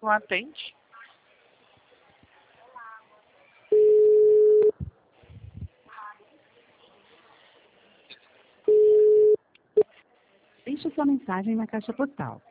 não atende. Deixe sua mensagem na caixa postal